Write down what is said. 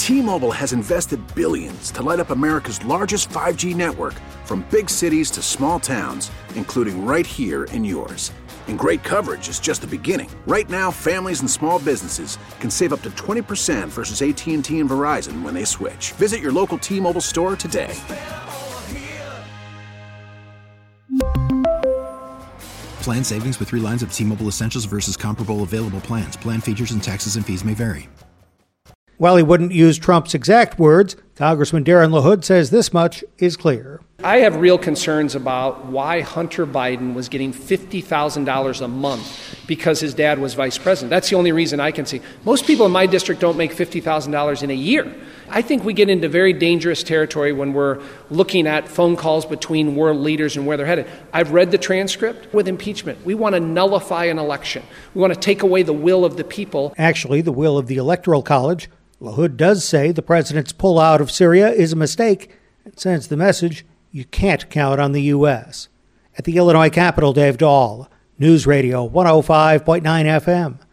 T-Mobile has invested billions to light up America's largest 5G network, from big cities to small towns, including right here in yours. And great coverage is just the beginning. Right now, families and small businesses can save up to 20% versus AT&T and Verizon when they switch. Visit your local T-Mobile store today. Plan savings with 3 lines of T-Mobile Essentials versus comparable available plans. Plan features and taxes and fees may vary. While he wouldn't use Trump's exact words, Congressman Darren LaHood says this much is clear. I have real concerns about why Hunter Biden was getting $50,000 a month because his dad was vice president. That's the only reason I can see. Most people in my district don't make $50,000 in a year. I think we get into very dangerous territory when we're looking at phone calls between world leaders and where they're headed. I've read the transcript. With impeachment, we want to nullify an election. We want to take away the will of the people. Actually, the will of the Electoral College. LaHood does say the president's pullout of Syria is a mistake and sends the message you can't count on the U.S. At the Illinois Capitol, Dave Dahl, News Radio 105.9 FM.